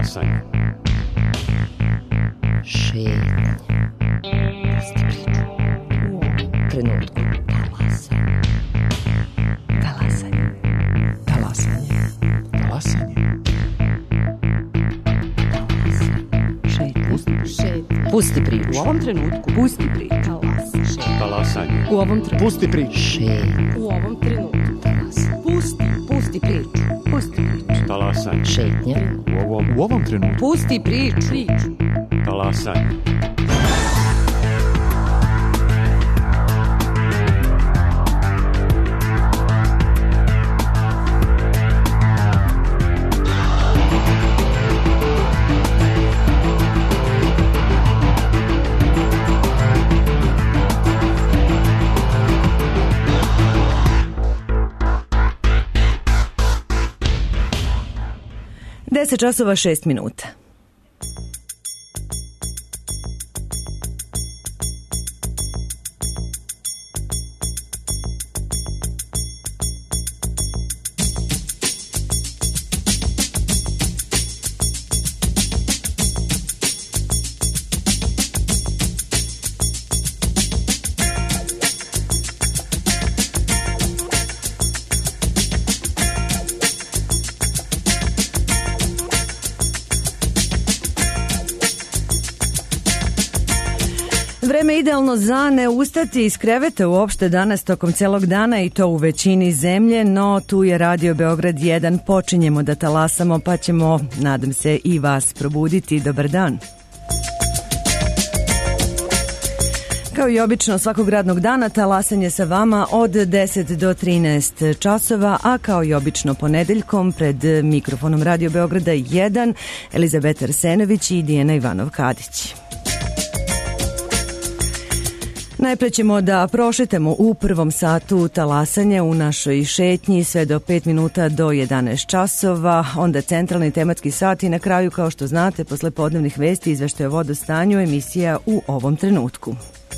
Talasanje. Šetnje. U ovom trenutku. Talasanje. Talasanje. Talasanje. Pusti priču. U ovom trenutku. Pusti priču. Talasanje. U ovom trenutku. Pusti priču. Šetnje. U ovom trenutku. Pusti priču. Pusti priču. Talasanje. Šetnje. U ovom trenutku. Pusti priču. Talasanje. časova 6 minuta. Vreme idealno za ne ustati iz kreveta uopšte danas tokom celog dana i to u većini zemlje, no tu je Radio Beograd 1, počinjemo da talasamo pa ćemo, nadam se, i vas probuditi. Dobar dan. Kao i obično svakog radnog dana talasanje sa vama od 10 do 13 časova, a kao i obično ponedeljkom pred mikrofonom Radio Beograda 1 Elizabeta Arsenović i Dijana Ivanov-Kadić. Najpre ćemo da prošetamo u prvom satu talasanja u našoj šetnji sve do 5 minuta do 11 časova, onda centralni tematski sat i na kraju, kao što znate, posle podnevnih vesti izveštaja o vodostanju, emisija U ovom trenutku.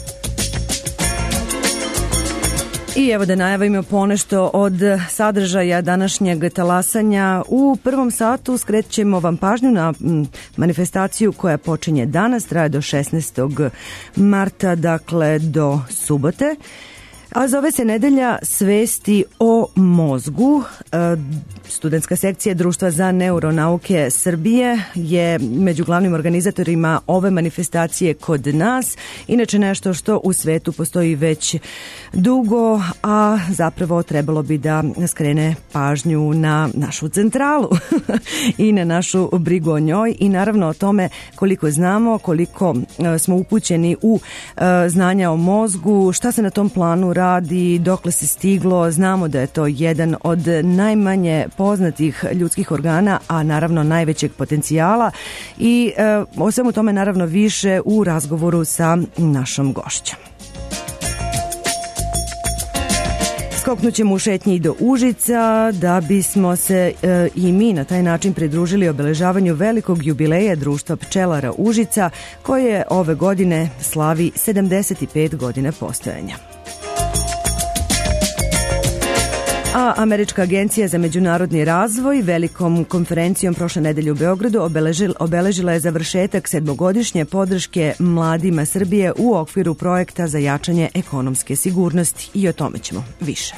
I evo da najavimo ponešto od sadržaja današnjeg talasanja. U prvom satu skrećemo vam pažnju na manifestaciju koja počinje danas, traje do 16. marta, dakle do subote. A zove se Nedelja svesti o mozgu. Studentska sekcija Društva za neuronauke Srbije je među glavnim organizatorima ove manifestacije kod nas. Inače nešto što u svetu postoji već dugo, a zapravo trebalo bi da skrene pažnju na našu centralu i na našu brigu o njoj i naravno o tome koliko znamo, koliko smo upućeni u znanja o mozgu, šta se na tom planu radi, dokle se stiglo. Znamo da je to jedan od najmanje poznatih ljudskih organa, a naravno najvećeg potencijala i o svemu tome naravno više u razgovoru sa našom gošćom. Skoknut ćemo u šetnji do Užica da bismo se i mi na taj način pridružili obeležavanju velikog jubileja Društva pčelara Užica koje ove godine slavi 75 godina postojanja. A Američka agencija za međunarodni razvoj velikom konferencijom prošle nedelje u Beogradu obeležila je završetak 7-godišnje podrške mladima Srbije u okviru projekta za jačanje ekonomske sigurnosti i o tome ćemo više.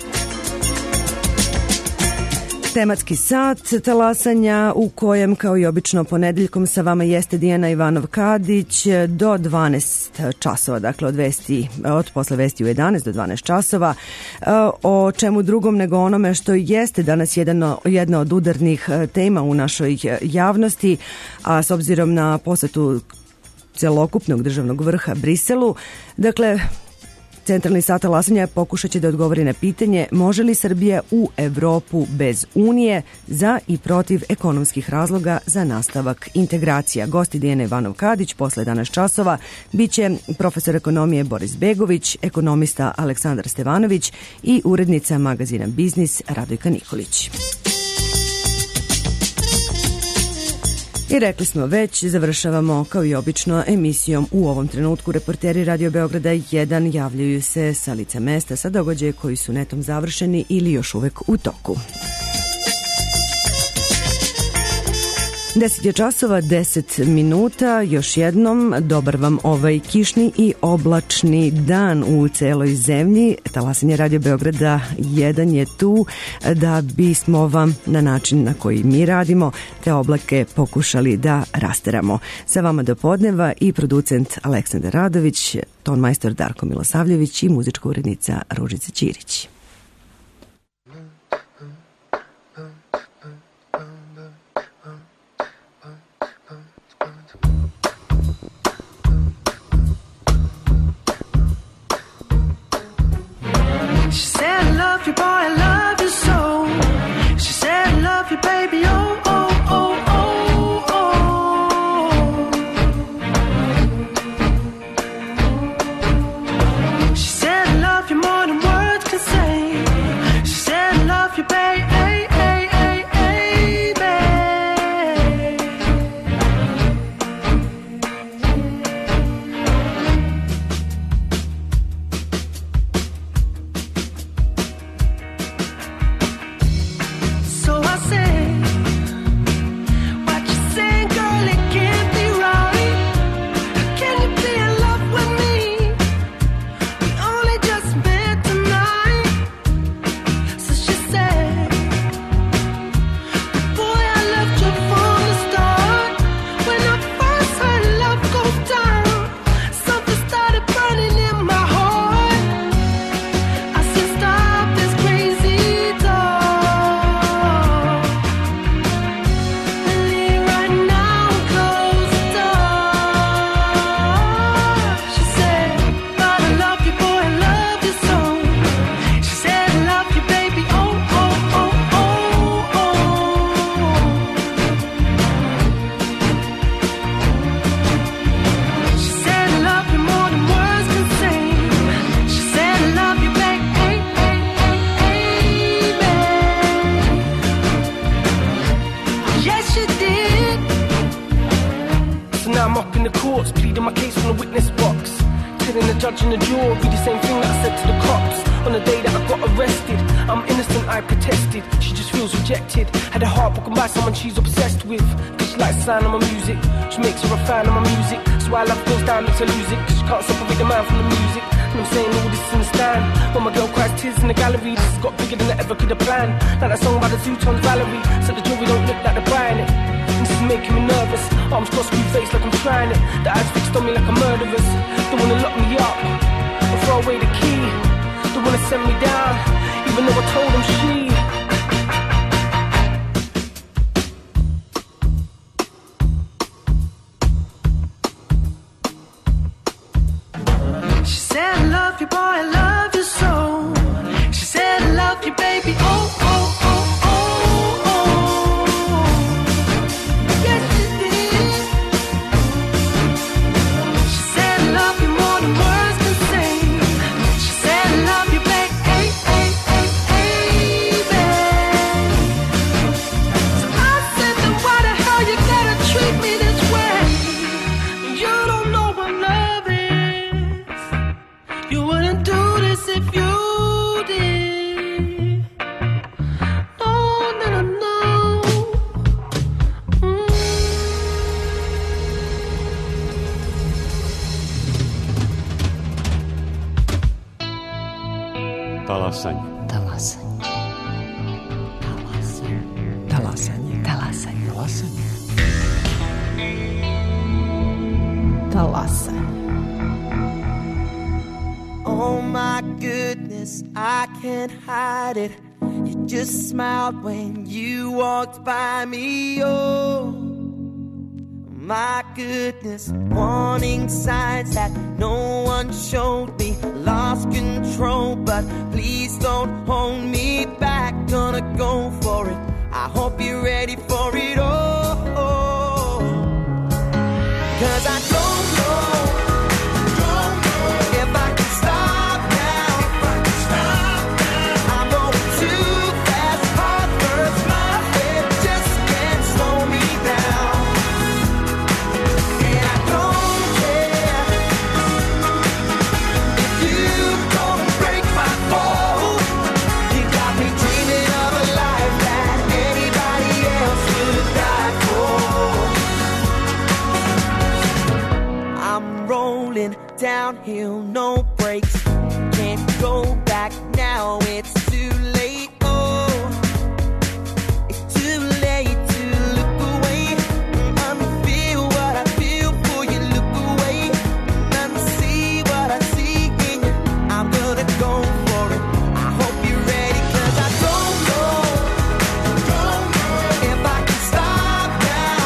Tematski sat talasanja u kojem kao i obično ponedeljkom sa vama jeste Dijana Ivanov-Kadić do 12 časova, dakle od posle vesti u 11 do 12 časova. O čemu drugom nego onome što jeste danas jedna od udarnih tema u našoj javnosti, a s obzirom na posetu celokupnog državnog vrha Briselu, dakle centralni sat talasanja pokušat će da odgovori na pitanje može li Srbija u Evropu bez Unije za i protiv ekonomskih razloga za nastavak integracija. Gosti Dijana Ivanov-Kadić posle 11 časova biće profesor ekonomije Boris Begović, ekonomista Aleksandar Stevanović i urednica magazina Biznis Radojka Nikolić. I rekli smo već, završavamo kao i obično emisijom U ovom trenutku. Reporteri Radio Beograda 1 javljaju se sa lica mesta sa događaje koji su netom završeni ili još uvek u toku. 10 je časova, 10 minuta. Još jednom, dobar vam ovaj kišni i oblačni dan u celoj zemlji. Talasanje Radio Beograda 1 je tu da bismo vam na način na koji mi radimo te oblake pokušali da rasteramo. Sa vama do podneva i producent Aleksandar Radović, tonmajstor Darko Milosavljević i muzička urednica Ružica Ćirić. She said, I love you, boy, I love you so. She said, I love you, baby, oh, oh, oh, oh, oh. She said, I love you more than words can say. She said, I love you, baby, hey, hey, hey, hey, babe. So I said, what you saying, girl, it can't be right. Can you be in love with me? We only just met tonight. So she said, boy, I loved you from the start. When I first heard love go down, something started burning in my heart. I said, stop this crazy talk. Leave right now and close the door. She said, but I love you, boy, I love you so. She said, I love you, baby, oh, oh, oh, oh, oh. She said, I love you more than words can say. She said, I love you, baby, hey, hey, hey, hey, babe. Yes, you did. So now I'm up in the courts, pleading my case from the witness box. Telling the judge and the jury the same thing that I said to the cops on the day that I got arrested. I'm innocent, I protested. She just feels rejected. Had her heart broken by someone she's obsessed with. Cause she likes the sound of my music. She makes her a fan of my music. So why love goes down, makes her lose it. Cause she can't separate the man from the music. And I'm saying all this in the stand. When my girl cries tears in the gallery, this has got bigger than I ever could have planned. Like that song by the Zootons, Valerie. So the jury don't look like they're buying it. And this is making me nervous. Arms crossed, screw face like I'm trying it. The eyes fixed on me like a murderer's. They wanna lock me up or throw away the key. They wanna send me down, even though I told them she. She said, I love you, boy, I love you so. She said, I love you, baby, oh, oh, oh, oh, oh. Yes, she did. She said, I love you more than words can say. She said, I love you, baby, hey, hey, hey, hey, babe. So I said, then why the hell you gotta treat me this way? You don't know what love is. You wouldn't do this if you did. No, no, no, no. Talasanje. Talasanje. Talasanje. Talasanje. Talasanje. Talasanje. Oh my goodness, I can't hide it. You just smiled when you walked by me. Oh my goodness, warning signs that no one showed me. Lost control, but please don't hold me back. Gonna go for it. I hope you're ready for it. Oh, 'cause I don't know if I can stop now. I'm going too fast. Heart hurts, my head just can't slow me down. And I don't care if you don't break my fall. You got me dreaming of a life that anybody downhill, no brakes. Can't go back now, it's too late. Oh, it's too late to look away. Unfeel what I feel for you, look away. Unsee what I see in you, I'm gonna go for it. I hope you're ready, 'cause I don't know if I can stop now.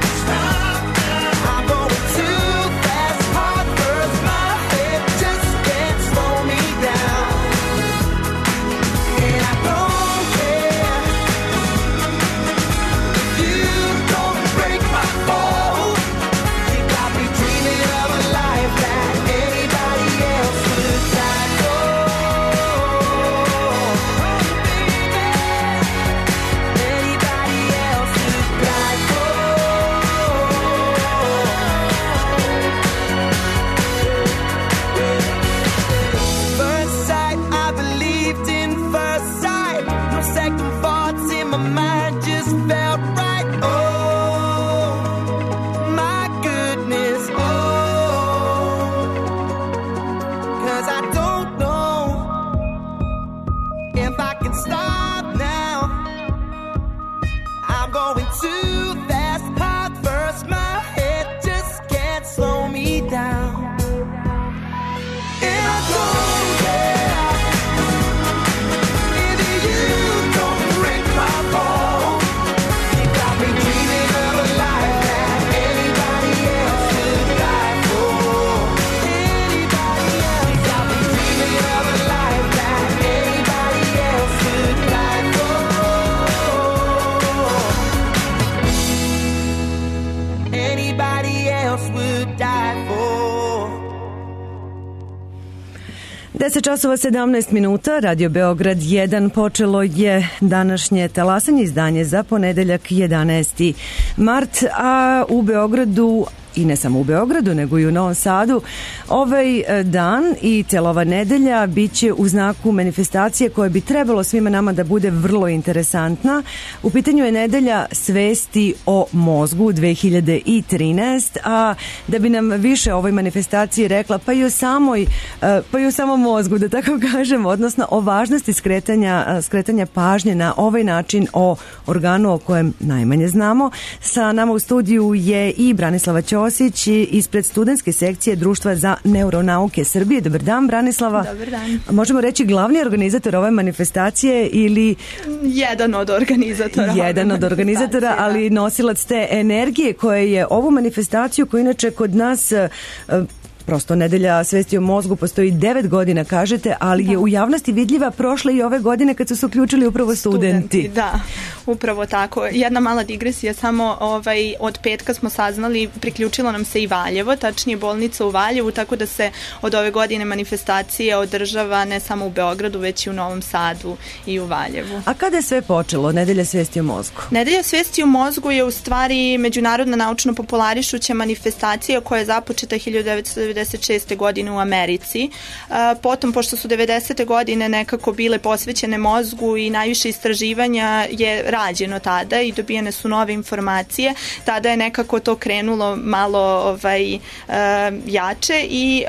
I'm going too fast, heart hurts, my head just can't slow me down. And I don't care if you don't break my fall. You got me dreaming of a life that anybody else would die for. Anybody else would die for. First sight, I believed in first sight. No second thoughts in my mind, just felt right. Oh, my goodness, oh. 'Cause I don't know if I can stop now. I'm going too fast, heart first, my head just can't slow me down. And I don't care if you don't break my fall. You got me dreaming of a life that anybody else would die for. Anybody else. You got me dreaming of a life that anybody else would die for. Anybody else would die for. 10 časova 17 minuta, Radio Beograd 1, počelo je današnje talasanje, izdanje za ponedeljak 11. mart, a u Beogradu, i ne samo u Beogradu, nego i u Novom Sadu, ovaj dan i cela ova nedelja biće u znaku manifestacije koja bi trebalo svima nama da bude vrlo interesantna. U pitanju je nedelja svesti o mozgu 2013, a da bi nam više o ovoj manifestaciji rekla, pa i o samom mozgu, da tako kažem, odnosno o važnosti skretanja pažnje na ovaj način o organu o kojem najmanje znamo. Sa nama u studiju je i Branislava Ćosić ispred studentske sekcije Društva za neuronauke Srbije. Dobar dan, Branislava. Dobar dan. Možemo reći glavni organizator ove manifestacije ili... Jedan od organizatora. Jedan od organizatora, ali nosilac te energije koja je ovu manifestaciju, koju inače kod nas... prosto nedelja svesti o mozgu postoji 9 godina, kažete, ali je u javnosti vidljiva prošle i ove godine kad su se uključili upravo studenti. Da, upravo tako. Jedna mala digresija, samo od petka smo saznali, priključilo nam se i Valjevo, tačnije bolnica u Valjevu, tako da se od ove godine manifestacija održava ne samo u Beogradu, već i u Novom Sadu i u Valjevu. A kada je sve počelo, nedelja svesti o mozgu? Nedelja svesti o mozgu je u stvari međunarodna naučno popularišuća manifestacija koja je započeta 1996. godine u Americi. Potom, pošto su 90. godine nekako bile posvećene mozgu i najviše istraživanja je rađeno tada i dobijene su nove informacije, tada je nekako to krenulo malo jače i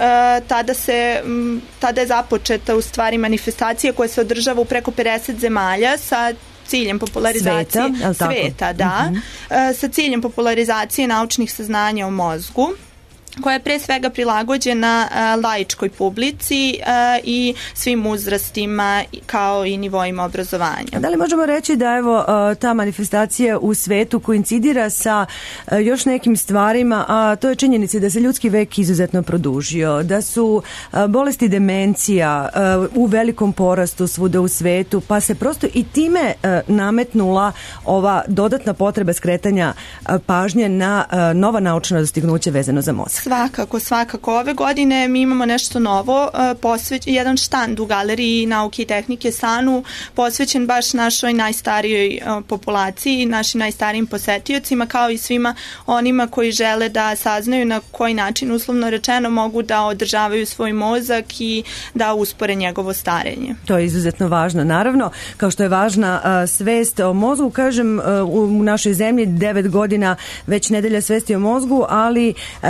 tada je započeta u stvari manifestacija koja se održava u preko 50 zemalja sa ciljem popularizacije sveta, da, sa ciljem popularizacije naučnih saznanja o mozgu, koja je pre svega prilagođena laičkoj publici i svim uzrastima kao i nivoima obrazovanja. Da li možemo reći da evo ta manifestacija u svetu koincidira sa još nekim stvarima, a to je činjenica da se ljudski vek izuzetno produžio, da su bolesti demencija u velikom porastu svuda u svetu, pa se prosto i time nametnula ova dodatna potreba skretanja pažnje na nova naučna dostignuća vezano za mozak. Svakako. Ove godine mi imamo nešto novo, jedan štand u Galeriji nauke i tehnike SANU posvećen baš našoj najstarijoj populaciji, našim najstarijim posetiocima, kao i svima onima koji žele da saznaju na koji način, uslovno rečeno, mogu da održavaju svoj mozak i da uspore njegovo starenje. To je izuzetno važno. Naravno, kao što je važna svest o mozgu, kažem, u našoj zemlji 9 godina već nedelja svesti o mozgu, ali vidljiva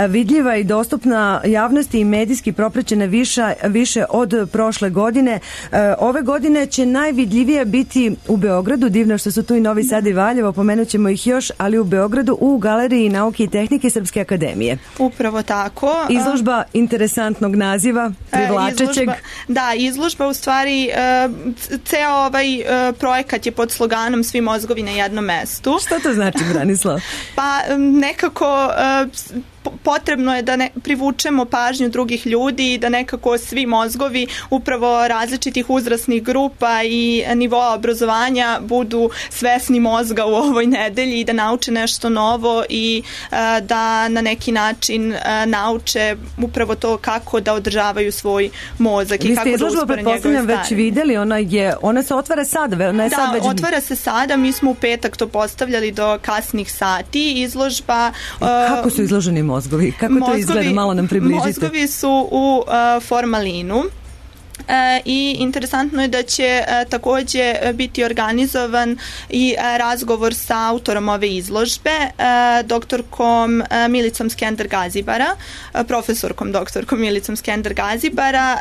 vidljiva i dostupna javnosti i medijski propraćena više od prošle godine. Ove godine će najvidljivije biti u Beogradu, divno što su tu i Novi Sad i Valjevo, pomenut ćemo ih još, ali u Beogradu u Galeriji nauke i tehnike Srpske akademije. Upravo tako. Izložba interesantnog naziva, privlačećeg. Izložba u stvari, ceo ovaj projekat je pod sloganom Svi mozgovi na jednom mestu. Šta to znači, Branislav? Pa nekako potrebno je da privučemo pažnju drugih ljudi i da nekako svi mozgovi upravo različitih uzrasnih grupa i nivoa obrazovanja budu svesni mozga u ovoj nedelji i da nauče nešto novo i da na neki način nauče upravo to kako da održavaju svoj mozak i kako da uspore njegove već videli, ona se otvara sada. Otvara se sada, mi smo u petak to postavljali do kasnih sati, izložba. Kako su izloženi mozgovi? Kako to izgleda? Malo nam približite. Mozgovi su u formalinu. I interesantno je da će takođe biti organizovan i razgovor sa autorom ove izložbe, doktorkom Milicom Skender-Gazibara, profesorkom doktorkom Milicom Skender-Gazibara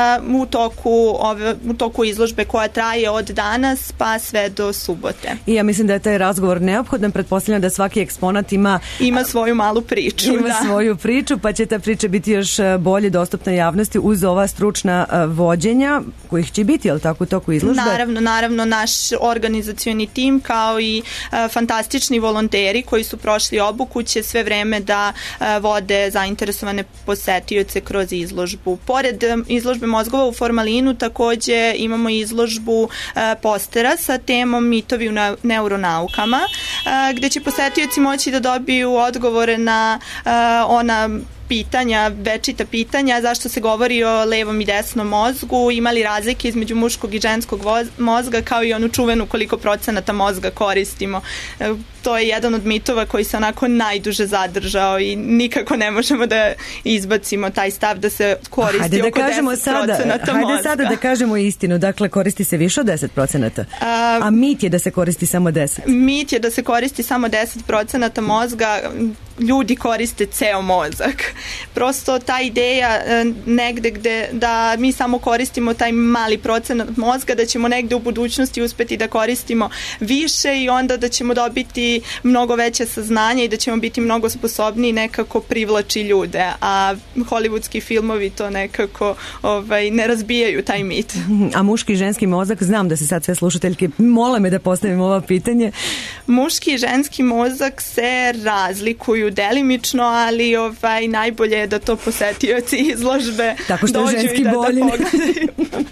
u toku izložbe koja traje od danas pa sve do subote. I ja mislim da je taj razgovor neophodan, pretpostavljam da svaki eksponat ima svoju malu priču. Svoju priču, pa će ta priča biti još bolje dostupna javnosti uz ova stručna vođenja kojih će biti, ali tako u toku izložbe? Naravno, naš organizacioni tim kao i fantastični volonteri koji su prošli obuku će sve vreme da vode zainteresovane posetioce kroz izložbu. Pored izložbe mozgova u formalinu takođe imamo izložbu postera sa temom mitovi u neuronaukama, gde će posetioci moći da dobiju odgovore na ona večita pitanja, zašto se govori o levom i desnom mozgu, ima li razlike između muškog i ženskog mozga, kao i onu čuvenu koliko procenata mozga koristimo. To je jedan od mitova koji se onako najduže zadržao i nikako ne možemo da izbacimo taj stav da se koristi oko 10% mozga. Hajde sada da kažemo istinu, dakle koristi se više od 10%, a mit je da se koristi samo 10%. Mit je da se koristi samo 10% mozga, ljudi koriste ceo mozak. Prosto ta ideja negde gde da mi samo koristimo taj mali procenat mozga, da ćemo negde u budućnosti uspeti da koristimo više i onda da ćemo dobiti mnogo veće saznanje i da ćemo biti mnogo sposobniji, nekako privlači ljude, a hollywoodski filmovi to nekako ne razbijaju taj mit. A muški i ženski mozak, znam da se sad sve slušateljke mole me da postavim ovo pitanje. Muški i ženski mozak se razlikuju delimično, ali najbolje je da to posetioci izložbe tako što dođu ženski i da bolji. pogledaju.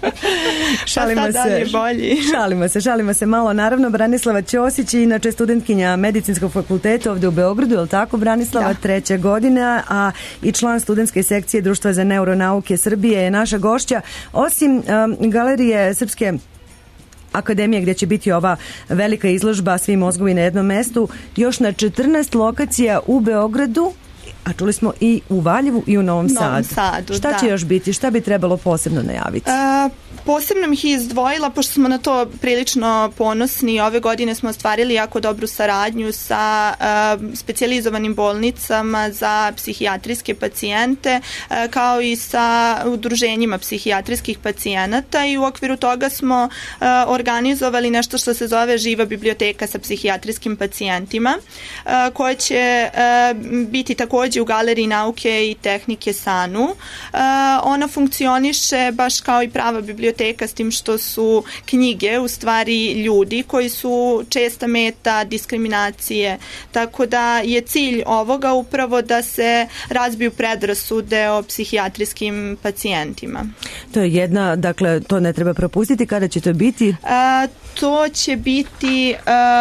Šalimo se malo. Naravno, Branislava Ćosić je inače studentkinja Medicinskog fakulteta ovde u Beogradu, je li tako, Branislava? Da. 3. godina, a i član studentske sekcije Društva za neuronauke Srbije je naša gošća. Osim Galerije Srpske akademije gdje će biti ova velika izložba Svi mozgovi na jednom mestu, još na 14 lokacija u Beogradu, a čuli smo i u Valjevu i u Novom Sadu. Šta će još biti? Šta bi trebalo posebno najaviti? Posebno ih izdvojila, pošto smo na to prilično ponosni. Ove godine smo ostvarili jako dobru saradnju sa specijalizovanim bolnicama za psihijatrijske pacijente, kao i sa udruženjima psihijatrijskih pacijenata i u okviru toga smo organizovali nešto što se zove Živa biblioteka sa psihijatrijskim pacijentima, koja će biti takođe u Galeriji nauke i tehnike SANU. Ona funkcioniše baš kao i prava biblioteka, s tim što su knjige u stvari ljudi koji su česta meta diskriminacije, tako da je cilj ovoga upravo da se razbiju predrasude o psihijatrijskim pacijentima. To je jedna, dakle, to ne treba propustiti. Kada će to biti? To će biti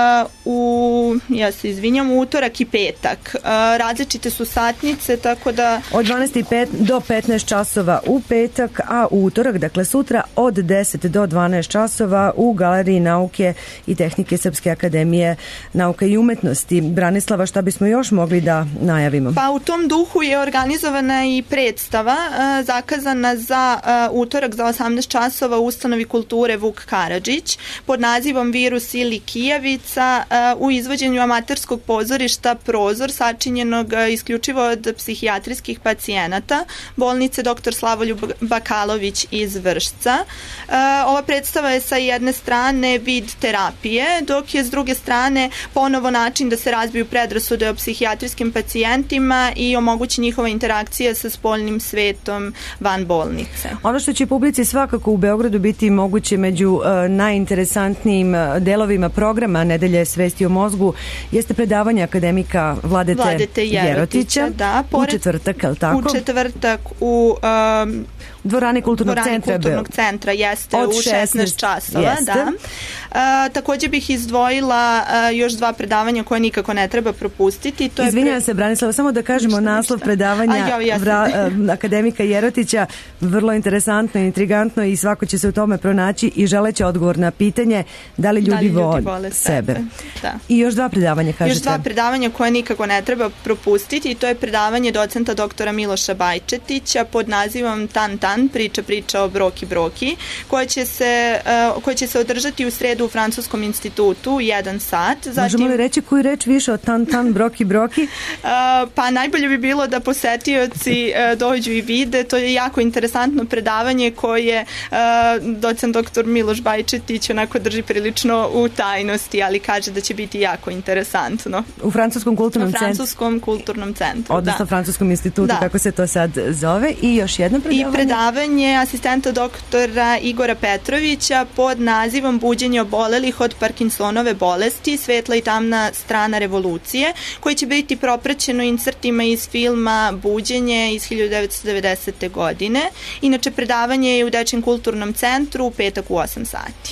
u utorak i petak. Različite su satnice, tako da... Od 12 do 15 časova u petak, a u utorak, dakle sutra, od 10 do 12 časova u Galeriji nauke i tehnike Srpske akademije nauka i umetnosti. Branislava, šta bismo još mogli da najavimo? Pa u tom duhu je organizovana i predstava zakazana za utorak za 18 časova u ustanovi kulture Vuk Karadžić pod nazivom Virus ili Kijavica u izvođenju amaterskog pozorišta Prozor sačinjenog isključivo od psihijatrijskih pacijenata bolnice dr. Slavoljub Bakalović iz Vršca. Ova predstava je sa jedne strane vid terapije, dok je s druge strane ponovo način da se razbiju predrasude o psihijatrijskim pacijentima i omogući njihova interakcija sa spoljnim svetom van bolnice. Ono što će publici svakako u Beogradu biti moguće među najinteresantnijim delovima programa Nedelje svesti o mozgu jeste predavanje akademika Vladete Jerotića u četvrtak, je li tako? U četvrtak u dvorani Kulturnog centra jeste u 16 časova. Da. Takođe bih izdvojila još dva predavanja koje nikako ne treba propustiti. Izvinjam se, Branislava, samo da kažemo naslov predavanja akademika Jerotića. Vrlo interesantno, intrigantno i svako će se u tome pronaći i želeće odgovor na pitanje da li ljudi vole sebe. Da. I još dva predavanja, kažete? Još dva predavanja koje nikako ne treba propustiti i to je predavanje docenta doktora Miloša Bajčetića pod nazivom Tan, priča o Broki, koja će se održati u sredu u Francuskom institutu 1 sat. Možemo li reći koju reč više o Tan, Broki? Pa najbolje bi bilo da posetioci dođu i vide. To je jako interesantno predavanje koje docent doktor Miloš Bajčetić onako drži prilično u tajnosti, ali kaže da će biti jako interesantno. U Francuskom kulturnom centru. Odnosno Francuskom institutu, kako se to sad zove. I još jedno predavanje? I predavanje asistenta doktora Igora Petrovića pod nazivom Buđenje obolelih od Parkinsonove bolesti, svetla i tamna strana revolucije, koji će biti propraćeno insertima iz filma Buđenje iz 1990. godine. Inače, predavanje je u Dečjem kulturnom centru u petak u 8 sati.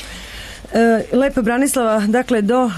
Lepo, Branislava, dakle do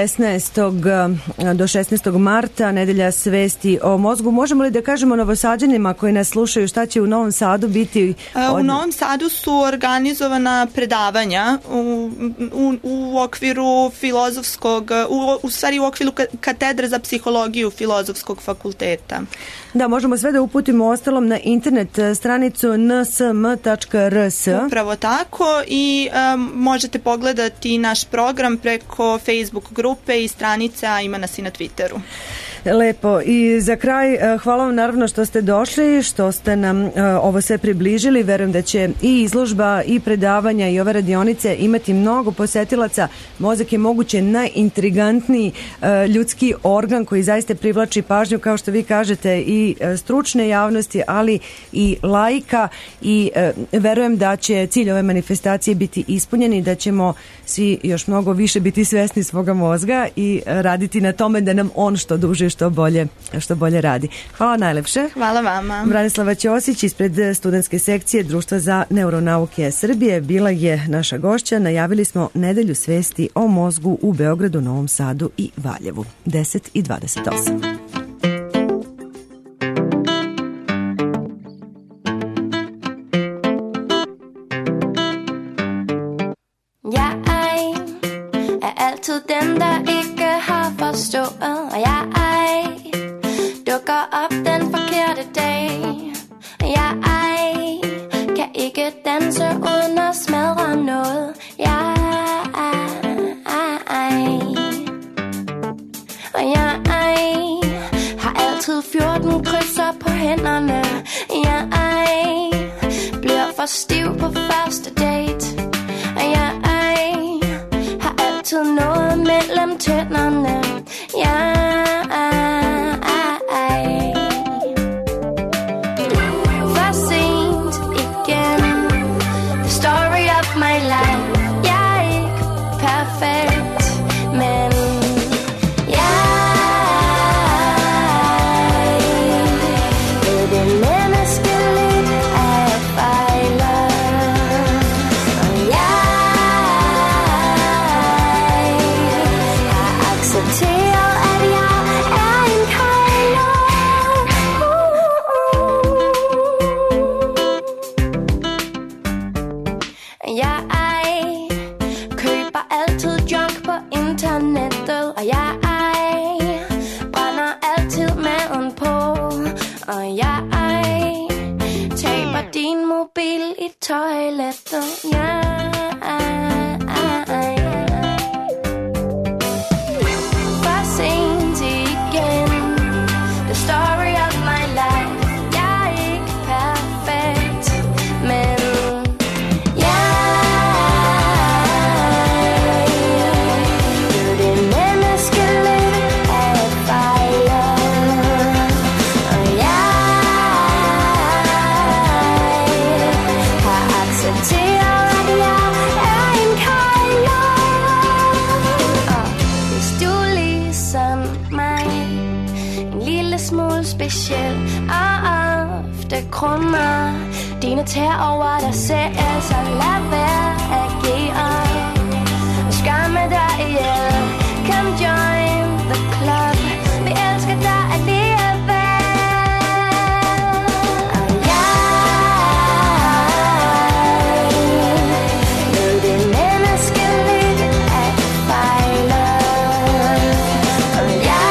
16. marta Nedelja svesti o mozgu. Možemo li da kažemo Novosađanima koji nas slušaju šta će u Novom Sadu biti? U Novom Sadu su organizovana predavanja u okviru filozofskog, u okviru katedre za psihologiju Filozofskog fakulteta. Da, možemo sve da uputimo ostalom na internet stranicu nsm.rs. Upravo tako i možete pogledati naš program preko Facebook grupe i stranica, ima nas i na Twitteru. Lepo. I za kraj, hvala vam naravno što ste došli, što ste nam ovo sve približili. Verujem da će i izložba i predavanja i ove radionice imati mnogo posetilaca. Mozak je moguće najintrigantniji ljudski organ koji zaista privlači pažnju, kao što vi kažete, i stručne javnosti, ali i laika, i verujem da će cilj ove manifestacije biti ispunjen i da ćemo svi još mnogo više biti svesni svoga mozga i raditi na tome da nam on što duže što bolje radi. Hvala najlepše. Hvala vama. Branislava Ćosić ispred studentske sekcije Društva za neuronauke Srbije bila je naša gošća. Najavili smo Nedelju svesti o mozgu u Beogradu, Novom Sadu i Valjevu. 10:28. Altid den, der ikke har forstået, og jeg dukker op den forkerte dag. Jeg kan ikke danse uden at smadre noget. Jeg har altid 14 krydser på hænderne. Jeg bliver for stiv på første date. Jeg har altid noget mellem tænderne. For sent igen. The story of my life. Jeg er ikke perfekt, men jeg grund mig. Dine tær over dig selv, så lad være at agere. Skamme dig ihjel, come join the club. Vi elsker dig alligevel. Og jeg ved det menneskeligt at fejle. Og jeg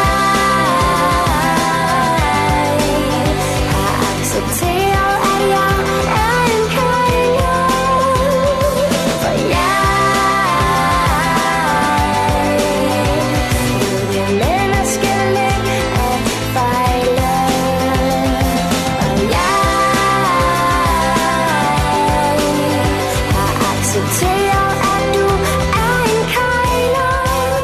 har accepteret at jeg er en kejler. For jeg ved det menneskeligt at fejle. Og jeg har accepteret at du er en kejler.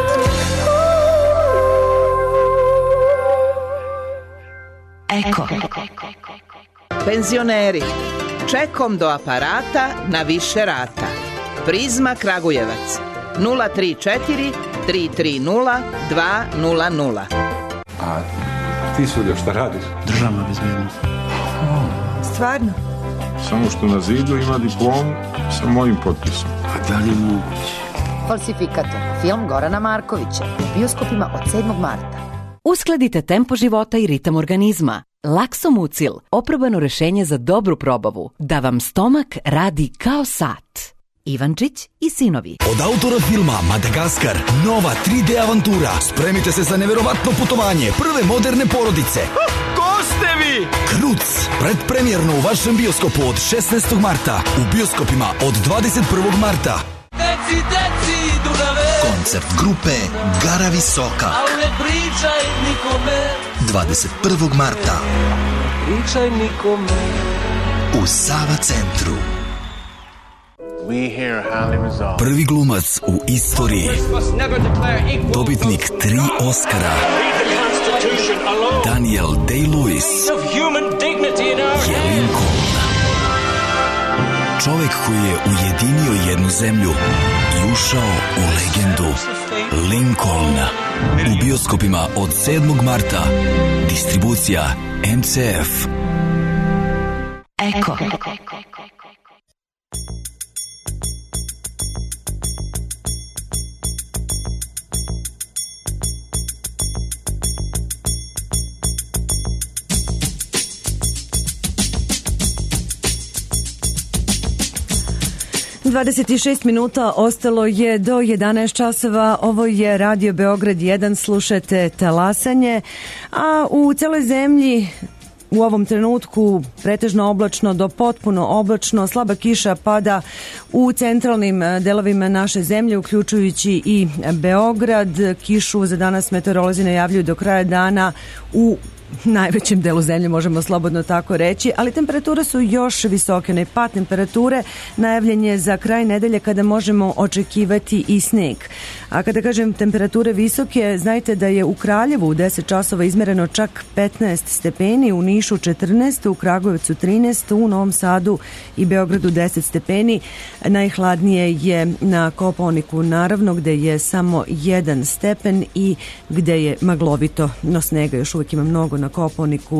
Eko. Penzioneri, čekom do aparata na više rata. Prizma Kragujevac 034 330 200. A ti, Suljo, šta radiš? Državna bezbednost. Stvarno? Samo što na zidu ima diplomu sa mojim potpisom. A da li je moguće? Falsifikator. Film Gorana Markovića. U bioskopima od 7. marta. Uskladite tempo života i ritam organizma. Laksomucil, oprobano rešenje za dobru probavu, da vam stomak radi kao sat. Ivančić i sinovi. Od autora filma Madagaskar, nova 3D avantura. Spremite se za neverovatno putovanje prve moderne porodice. Ko ste vi? Kruc, predpremjerno u vašem bioskopu od 16. marta. U bioskopima od 21. marta. Deci, Dunave. Koncert grupe Gara Visoka. Al ne pričaj nikome. 21. marta. Pričaj nikome. U Sava centru. We here highly resolve. Prvi glumac u istoriji. Dobitnik 3 Oscara. Daniel Day-Lewis je Lincoln. Čovek koji je ujedinio jednu zemlju i ušao u legendu. Lincoln. U bioskopima od 7. marta. Distribucija MCF. Eko. 26 minuta ostalo je do 11 časova. Ovo je Radio Beograd 1, slušate Talasanje, a u celoj zemlji u ovom trenutku pretežno oblačno do potpuno oblačno, slaba kiša pada u centralnim delovima naše zemlje, uključujući i Beograd. Kišu za danas meteorolozi najavljuju do kraja dana u najvećem delu zemlje, možemo slobodno tako reći, ali temperature su još visoke. Onaj pad temperature najavljen je za kraj nedelje kada možemo očekivati i sneg. A kada kažem temperature visoke, znajte da je u Kraljevu u 10 časova izmereno čak 15 stepeni, u Nišu 14, u Kragujevcu 13, u Novom Sadu i Beogradu 10 stepeni. Najhladnije je na Kopaoniku, naravno, gde je samo 1 stepen i gde je maglovito, no snega još uvijek ima mnogo na Kopaoniku,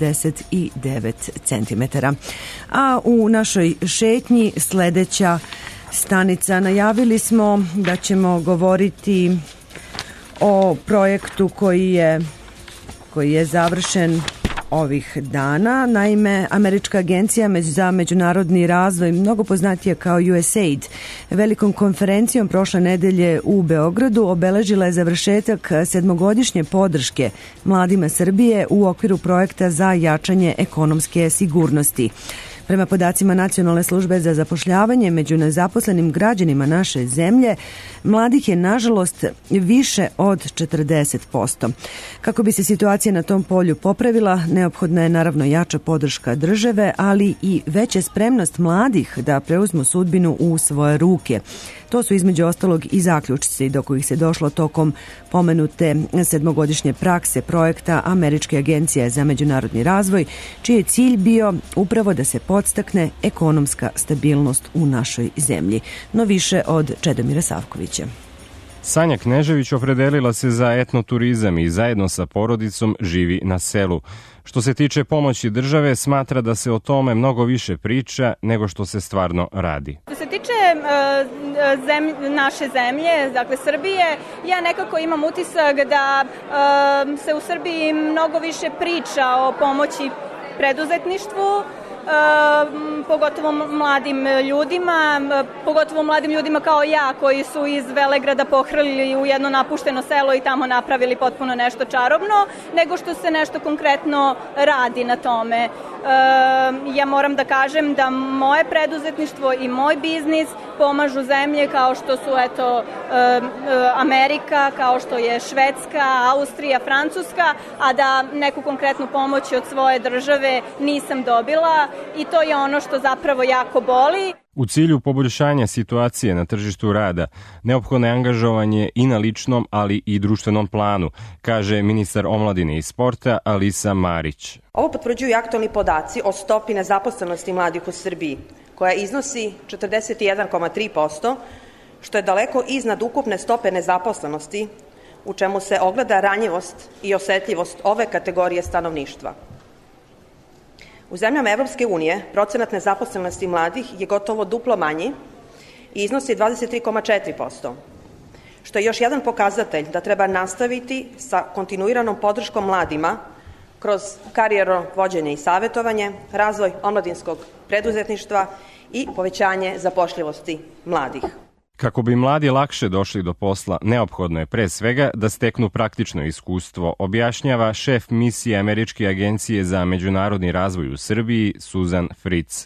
69 cm. A u našoj šetnji sledeća stanica. Najavili smo da ćemo govoriti o projektu koji je završen ovih dana. Naime, Američka agencija za međunarodni razvoj, mnogo poznatija kao USAID, velikom konferencijom prošle nedelje u Beogradu obeležila je završetak 7-godišnje podrške mladima Srbije u okviru projekta za jačanje ekonomske sigurnosti. Prema podacima Nacionalne službe za zapošljavanje, među nezaposlenim građanima naše zemlje mladih je nažalost više od 40%. Kako bi se situacija na tom polju popravila, neophodna je naravno jača podrška države, ali i veća spremnost mladih da preuzmu sudbinu u svoje ruke. To su između ostalog i zaključci do kojih se došlo tokom pomenute 7-godišnje prakse projekta Američke agencije za međunarodni razvoj, čiji je cilj bio upravo da se podstakne ekonomska stabilnost u našoj zemlji. No više od Čedomira Savkovića. Sanja Knežević opredelila se za etnoturizam i zajedno sa porodicom živi na selu. Što se tiče pomoći države, smatra da se o tome mnogo više priča nego što se stvarno radi. Što se tiče naše zemlje, dakle Srbije, ja nekako imam utisak da se u Srbiji mnogo više priča o pomoći preduzetništvu, pogotovo mladim ljudima kao ja koji su iz Velegrada pohrlili u jedno napušteno selo i tamo napravili potpuno nešto čarobno, nego što se nešto konkretno radi na tome. Ja moram da kažem da moje preduzetništvo i moj biznis pomažu zemlje kao što su Amerika, kao što je Švedska, Austrija, Francuska, a da neku konkretnu pomoć od svoje države nisam dobila i to je ono što zapravo jako boli. U cilju poboljšanja situacije na tržištu rada, neophodno je angažovanje i na ličnom, ali i društvenom planu, kaže ministar omladine i sporta Alisa Marić. Ovo potvrđuju i aktualni podaci o stopi nezaposlenosti mladih u Srbiji, koja iznosi 41,3%, što je daleko iznad ukupne stope nezaposlenosti, u čemu se ogleda ranjivost i osetljivost ove kategorije stanovništva. U zemljama Evropske unije procenat nezaposlenosti mladih je gotovo duplo manji i iznosi 23,4%, što je još jedan pokazatelj da treba nastaviti sa kontinuiranom podrškom mladima kroz karijerno vođenje i savjetovanje, razvoj omladinskog preduzetništva i povećanje zapošljivosti mladih. Kako bi mladi lakše došli do posla, neophodno je pre svega da steknu praktično iskustvo, objašnjava šef misije Američke agencije za međunarodni razvoj u Srbiji, Susan Fritz.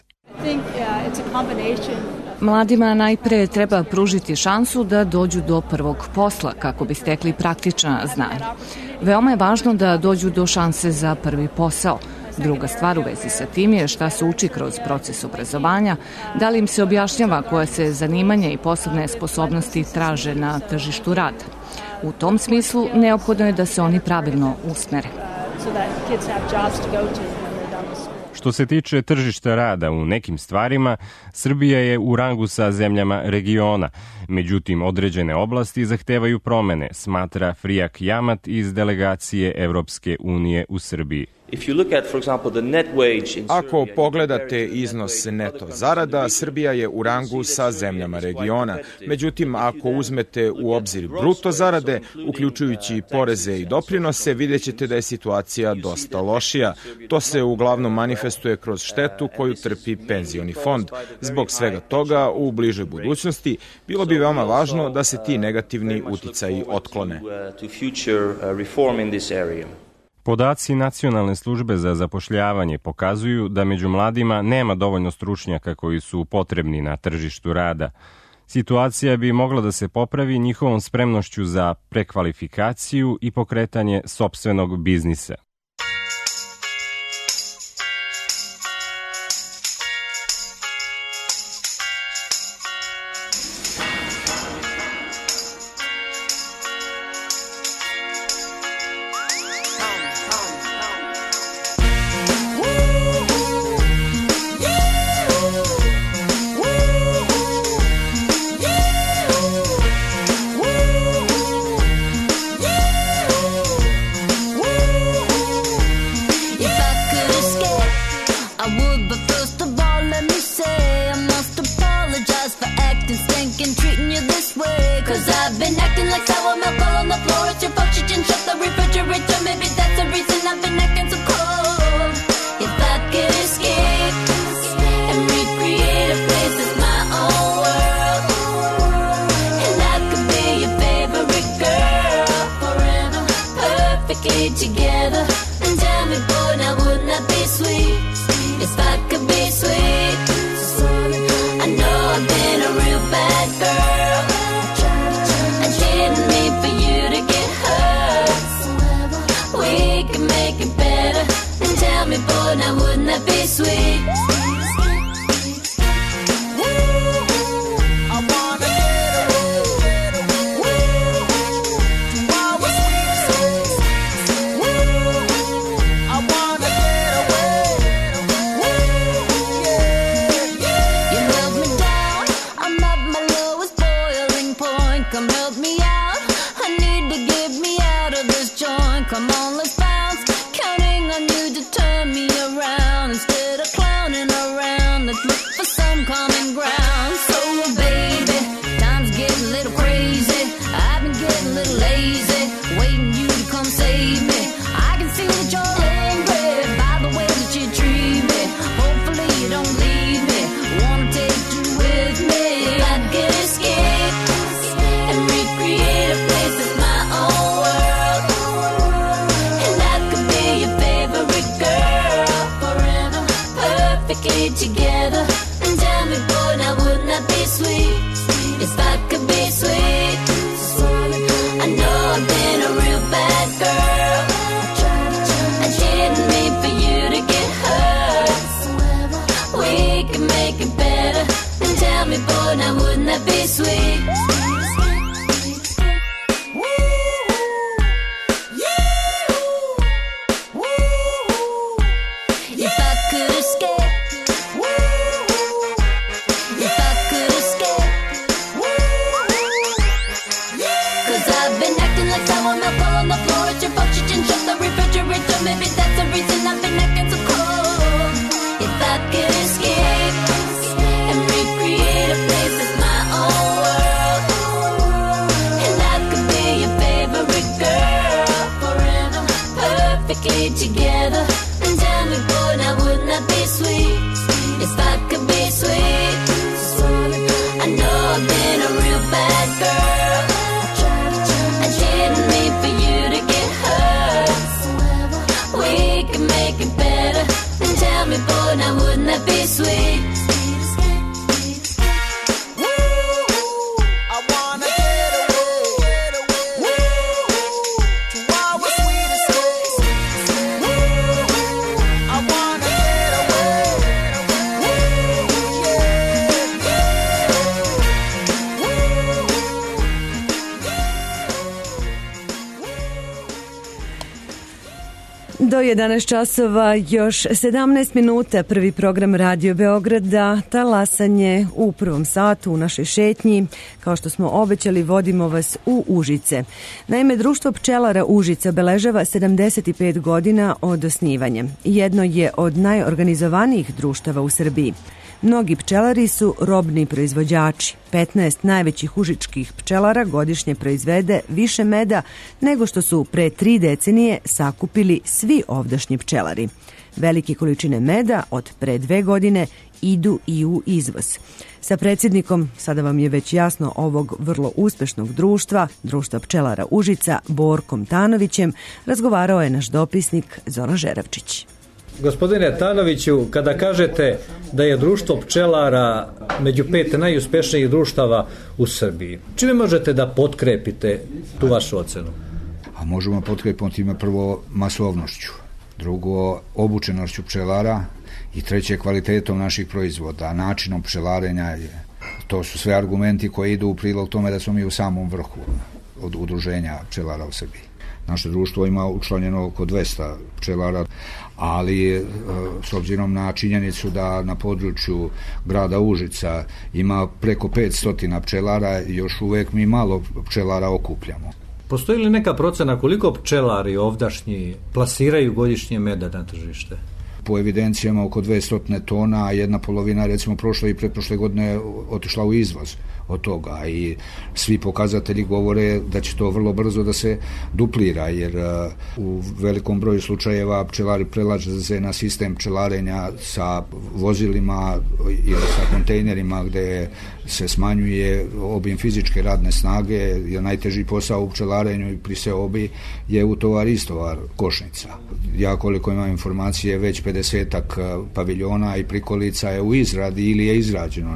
Mladima najpre treba pružiti šansu da dođu do prvog posla kako bi stekli praktična znanja. Veoma je važno da dođu do šanse za prvi posao. Druga stvar u vezi sa tim je šta se uči kroz proces obrazovanja, da li im se objašnjava koje se zanimanje i posebne sposobnosti traže na tržištu rada. U tom smislu neophodno je da se oni pravilno usmere. Što se tiče tržišta rada u nekim stvarima, Srbija je u rangu sa zemljama regiona. Međutim, određene oblasti zahtevaju promene, smatra Frijak Jamat iz delegacije Evropske unije u Srbiji. Ako pogledate iznos neto zarada, Srbija je u rangu sa zemljama regiona. Međutim, ako uzmete u obzir bruto zarade, uključujući poreze i doprinose, vidjet ćete da je situacija dosta lošija. To se uglavnom manifestuje kroz štetu koju trpi penzioni fond. Zbog svega toga, u bližoj budućnosti, bilo bi veoma važno da se ti negativni uticaji otklone. Podaci Nacionalne službe za zapošljavanje pokazuju da među mladima nema dovoljno stručnjaka koji su potrebni na tržištu rada. Situacija bi mogla da se popravi njihovom spremnošću za prekvalifikaciju i pokretanje sopstvenog biznisa. Together and tell me, boy, now wouldn't that be sweet if I could be sweet? I know I've been a real bad girl. I didn't mean for you to get hurt. We can make it better and tell me, boy, now wouldn't that be sweet? Come help me out. Come on, let's bounce. Counting on you to turn me around. Instead of clowning around, let's look for some common ground. So, baby, time's getting a little crazy. I've been getting a little lazy, waiting you to come save me. I can see that you're angry by the way that you treat me. Hopefully you don't leave me. Wanna take you with me. If I could escape and recreate a place that's my own world, and I could be your favorite girl forever, perfectly together. And tell me, boy, now wouldn't that be sweet? If I could be sweet. I know I've been a real bad girl. I didn't mean for you to get hurt. We can make it better. And tell me, boy, now wouldn't that be sweet? If I could escape, if I could escape, 'cause I've been acting like someone else on the floor at your fault. You didn't shut the refrigerator. Maybe that's the reason I've been acting so cold. If I could escape and recreate a place that's my own world, and I could be your favorite girl forever, perfectly together. And tell me, boy, now wouldn't that be sweet? If I could be sweet. I know I've been a real bad girl. I didn't mean for you to get hurt. We can make it better. And tell me, boy, now wouldn't that be sweet? I wanna get away to our sweet escape. I wanna get away, Do 11 časova još 17 minuta, prvi program Radio Beograda, talasanje u prvom satu u našoj šetnji. Kao što smo obećali, vodimo vas u Užice. Naime, Društvo pčelara Užica beležava 75 godina od osnivanja. Jedno je od najorganizovanijih društava u Srbiji. Mnogi pčelari su robni proizvođači. 15 najvećih užičkih pčelara godišnje proizvede više meda nego što su pre 3 decenije sakupili svi ovdašnji pčelari. Velike količine meda od pre 2 godine idu i u izvoz. Sa predsjednikom, sada vam je već jasno, ovog vrlo uspešnog društva, Društva pčelara Užica, Borkom Tanovićem, razgovarao je naš dopisnik Zoran Žeravčić. Gospodine Tanoviću, kada kažete da je Društvo pčelara među 5 najuspešnijih društava u Srbiji, čime možete da potkrepite tu vašu ocenu? A možemo potkrepiti time prvo masovnošću, drugo obučenošću pčelara i treće kvalitetom naših proizvoda, načinom pčelarenja. To su sve argumenti koji idu u prilog tome da smo mi u samom vrhu od udruženja pčelara u Srbiji. Naše društvo ima učlanjeno oko 200 pčelara, ali s obzirom na činjenicu da na području grada Užica ima preko 500 pčelara, još uvek mi malo pčelara okupljamo. Postoji li neka procena koliko pčelari ovdašnji plasiraju godišnje meda na tržište? Po evidencijama oko 200 tona, a jedna polovina recimo prošle i pretprošle godine otišla u izvoz od toga i svi pokazatelji govore da će to vrlo brzo da se duplira, jer u velikom broju slučajeva pčelari prelaze se na sistem pčelarenja sa vozilima ili sa kontejnerima gde se smanjuje obim fizičke radne snage, jer najteži posao u pčelarenju i pri seobi je utovar istovar košnica. Ja koliko imam informacije, već 50-ak paviljona i prikolica je u izradi ili je izrađeno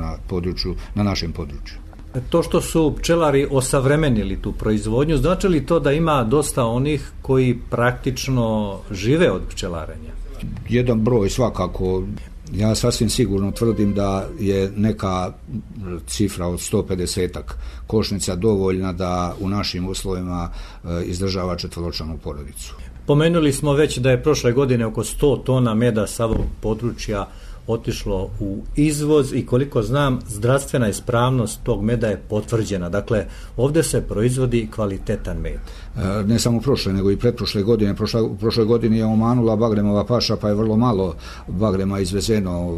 na našem području. To što su pčelari osavremenili tu proizvodnju, znači li to da ima dosta onih koji praktično žive od pčelarenja? Jedan broj svakako. Ja sasvim sigurno tvrdim da je neka cifra od 150-ak košnica dovoljna da u našim uslovima izdržava četvoročlanu porodicu. Pomenuli smo već da je prošle godine oko 100 tona meda sa ovog područja otišlo u izvoz i koliko znam zdravstvena ispravnost tog meda je potvrđena. Dakle, ovdje se proizvodi kvalitetan med. Ne samo prošle, nego i pretprošle godine. Prošle godine je omanula bagremova paša, pa je vrlo malo bagrema izvezeno.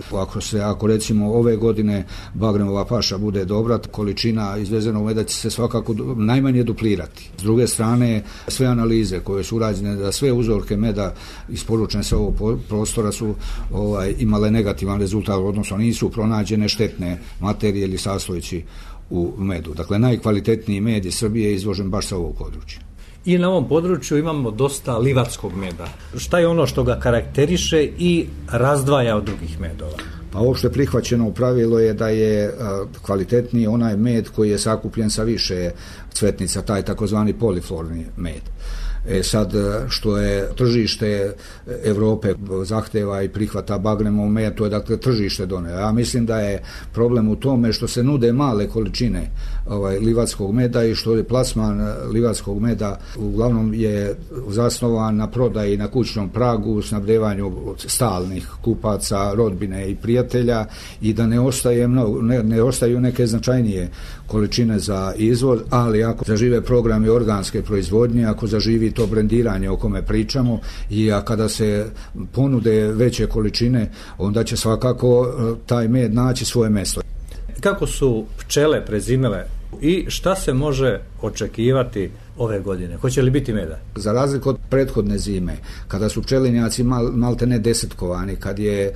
Ako recimo ove godine bagremova paša bude dobra, količina izvezenog meda će se svakako najmanje duplirati. S druge strane, sve analize koje su urađene da sve uzorke meda isporučene sa ovog prostora su imale negativan rezultat, odnosno nisu pronađene štetne materije ili sastojci u medu. Dakle, najkvalitetniji med iz Srbije je izvožen baš sa ovog područja. I na ovom području imamo dosta livatskog meda. Šta je ono što ga karakteriše i razdvaja od drugih medova? Pa opšte prihvaćeno pravilo je da je kvalitetniji onaj med koji je sakupljen sa više cvetnica, taj takozvani poliflorni med. Sad, što je tržište Evrope zahteva i prihvata bagremov med, to je dakle tržište doneo. Ja mislim da je problem u tome što se nude male količine livatskog meda i što je plasman livatskog meda uglavnom je zasnovan na prodaji na kućnom pragu, snabdevanju stalnih kupaca, rodbine i prijatelja i da ne ostaju neke značajnije količine za izvoz, ali ako zažive programi organske proizvodnje, ako zaživi to brendiranje o kome pričamo i kada se ponude veće količine, onda će svakako taj med naći svoje mjesto. Kako su pčele prezimele i šta se može očekivati ove godine? Hoće li biti meda? Za razliku od prethodne zime, kada su pčelinjaci malte ne desetkovani, kad je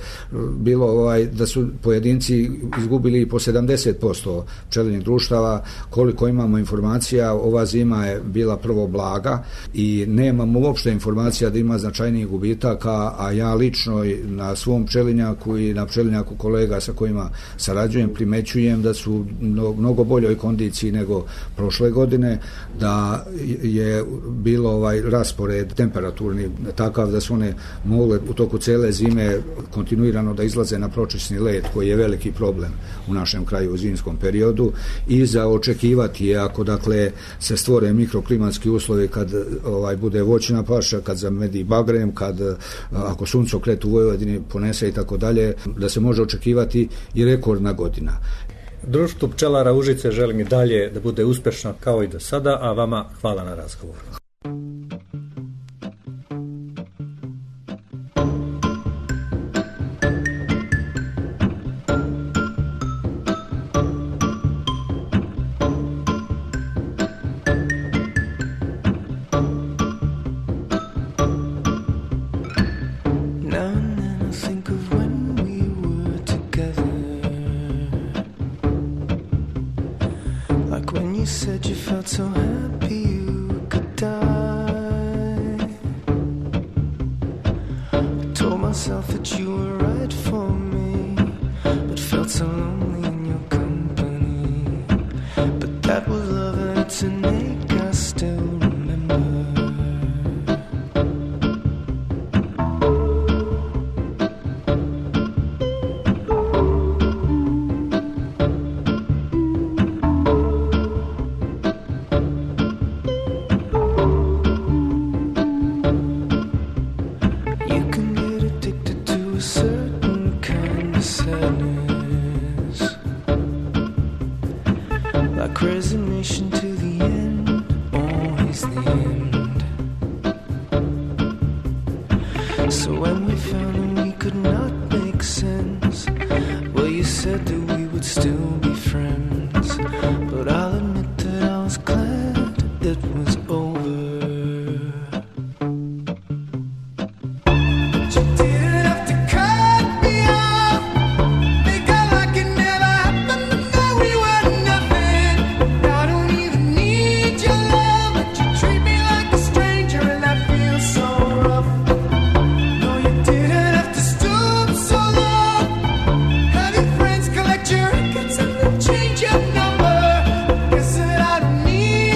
bilo da su pojedinci izgubili po 70% pčelinjih društava, koliko imamo informacija, ova zima je bila prvo blaga i nemamo uopšte informacija da ima značajnijih gubitaka, a ja lično na svom pčelinjaku i na pčelinjaku kolega sa kojima sarađujem primećujem da su mnogo boljoj kondiciji nego prošle godine, da je bilo raspored temperaturni takav da su one mogle u toku cele zime kontinuirano da izlaze na pročisni led, koji je veliki problem u našem kraju u zimskom periodu, i za očekivati je ako dakle se stvore mikroklimatski uslovi kad bude voćna paša, kad zamedi bagrem, ako suncokret u Vojvodini ponese i tako dalje, da se može očekivati i rekordna godina. Društvu pčelara Užice želim i dalje da bude uspešno kao i do sada, a vama hvala na razgovoru. Change your number. Guess that I don't need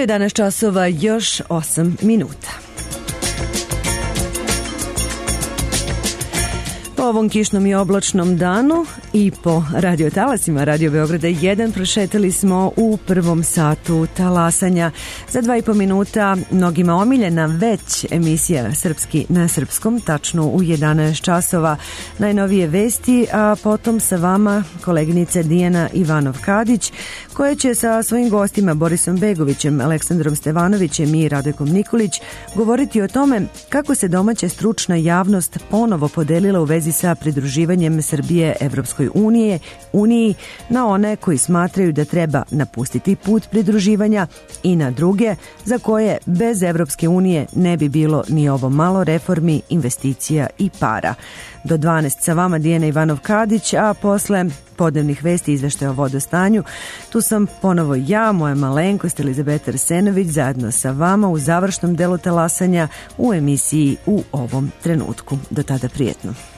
11 časova još 8 minuta. Po ovom kišnom i oblačnom danu i po radiotalasima Radio Beograda 1 prošetali smo u prvom satu talasanja. Za 2,5 minuta mnogima omiljena već emisija Srpski na srpskom, tačno u 11 časova. Najnovije vesti, a potom sa vama koleginica Dijana Ivanov-Kadić, koja će sa svojim gostima Borisom Begovićem, Aleksandrom Stevanovićem i Radojkom Nikolić govoriti o tome kako se domaća stručna javnost ponovo podelila u vezi sa pridruživanjem Srbije Evropskoj uniji na one koji smatraju da treba napustiti put pridruživanja i na druge za koje bez Evropske unije ne bi bilo ni ovo malo reformi, investicija i para. Do 12 sa vama Dijana Ivanov-Kadić, a posle podnevnih vesti izveštaja o vodostanju tu sam ponovo ja, moja malenkost Elizabeta Arsenović, zajedno sa vama u završnom delu talasanja u emisiji U ovom trenutku. Do tada prijetno.